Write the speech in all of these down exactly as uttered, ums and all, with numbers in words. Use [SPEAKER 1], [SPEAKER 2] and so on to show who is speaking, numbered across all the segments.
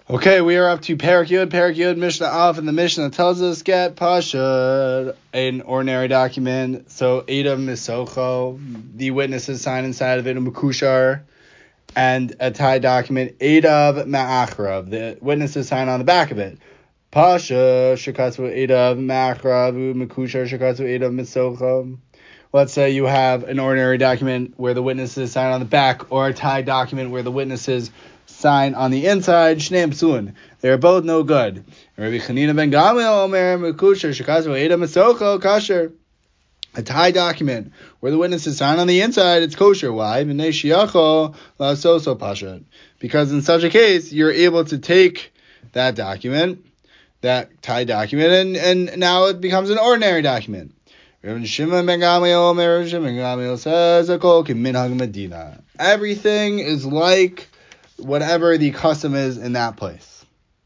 [SPEAKER 1] Okay, we are up to Perek Yud, Perek Yud, Mishnah Aleph, and the Mishnah tells us get Pasha, an ordinary document. So Adam Misocho, the witnesses sign inside of it, a Mekushar, and a Thai document, Adav Ma'achrav, the witnesses sign on the back of it. Pasha, Shikatsu Adav Ma'achrav, Mekushar, Shikatsu Adav Misocho. Let's say you have an ordinary document where the witnesses sign on the back, or a Thai document where the witnesses sign on the inside. Shneim psulin. They are both no good. Rabbi Chanina ben Gamliel omer mekusher shekasu edam mesocho kasher. A Thai document where the witnesses sign on the inside, it's kosher. Why? Because in such a case, you're able to take that document, that Thai document, and, and now it becomes an ordinary document. Rabbi Shimon ben Gamliel omer Shimon ben Gamliel says, "Akol kiminhag Medina." Everything is like whatever the custom is in that place.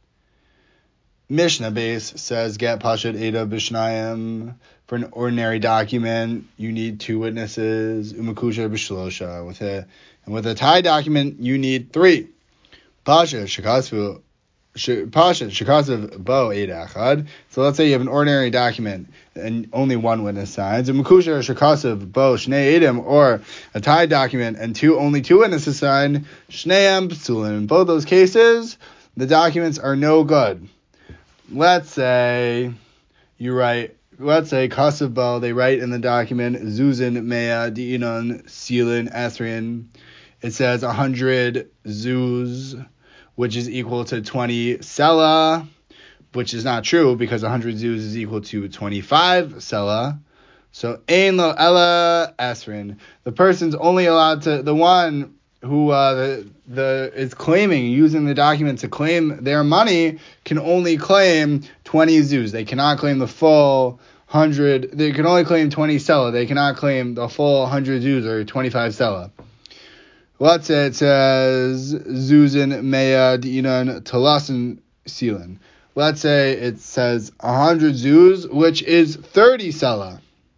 [SPEAKER 1] Mishnah base says get Pashat Eda Bishnayim. For an ordinary document, you need two witnesses. Umakusha Bishlosha. With a and with a Thai document, you need three. Pasha Shikasvu Pasha Shikasav Bo Eda Achad. So let's say you have an ordinary document and only one witness signs. Umakusha Shikasav Bo Shnei Edom, or a Thai document and two only two witnesses sign. Shneim Psulin. In both those cases, the documents are no good. Let's say you write, let's say Kasav Bo, they write in the document Zuzin Mea Di'inon Silin Esrin. It says one hundred zuz, which is equal to twenty sela, which is not true because one hundred zuz is equal to twenty-five sela. So ein lo ella esrin. The person's only allowed to, the one who uh, the the is claiming, using the document to claim their money, can only claim twenty zuz. They cannot claim the full one hundred. They can only claim twenty sela. They cannot claim the full one hundred zuz or twenty-five sela. Let's say it says Zuzin Mea Di'inon Talasin Silin. Let's say it says one hundred zuz, which is thirty sela.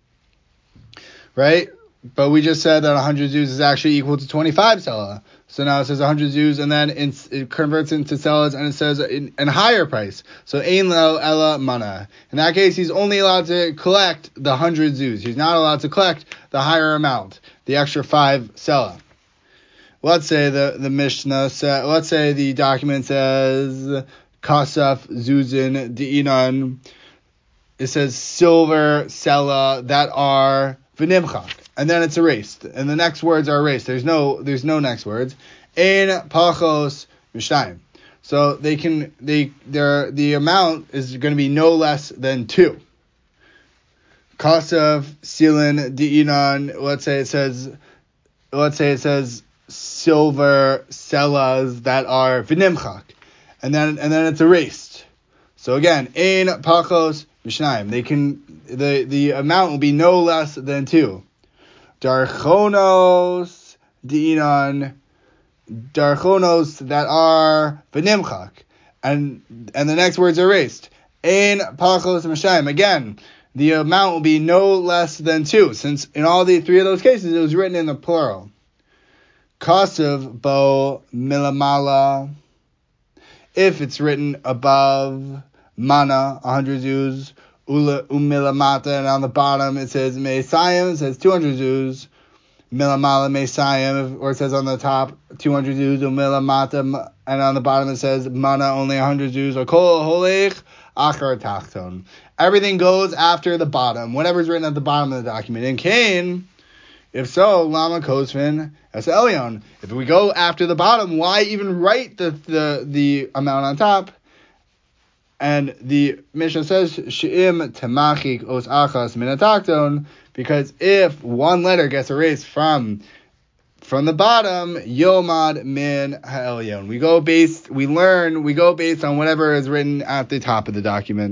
[SPEAKER 1] Right? But we just said that one hundred zuz is actually equal to twenty-five sela. So now it says one hundred zuz, and then it's, it converts into selas, and it says in, in higher price. So ein lo ella mana. In that case, he's only allowed to collect the one hundred zuz. He's not allowed to collect the higher amount, the extra five sela. Let's say the, the Mishnah says, let's say the document says Kasaf Zuzin Di'inon. It says silver sela that are v'nimchak, and then it's erased, and the next words are erased. There's no there's no next words. Ein pachos mishnayim. So they can they their the amount is going to be no less than two. Kasaf silin di'inon. Let's say it says let's say it says silver selas that are v'nimchak, and then and then it's erased. So again, ein pachos mishnayim. They can the the amount will be no less than two. Darchonos di'inon, darchonos that are v'nimchak, and and the next words are erased. Ein pachos mishnayim. Again, the amount will be no less than two, since in all the three of those cases it was written in the plural. Kasav bo milamala. If it's written above mana, one hundred zuz, ula umilamata, and on the bottom it says meisayim, it says two hundred zuz, milamala meisayim, or it says on the top two hundred zuz, umilamata, and on the bottom it says mana only one hundred zuz, or kol holech achar tachton. Everything goes after the bottom, whatever's written at the bottom of the document. In Cain, if so, lama kosvin as elyon. If we go after the bottom, why even write the, the, the amount on top? And the Mishnah says, She'im temachik os achas minatakton, because if one letter gets erased from from the bottom, yomad min ha'elyon. We go based, we learn, we go based on whatever is written at the top of the document.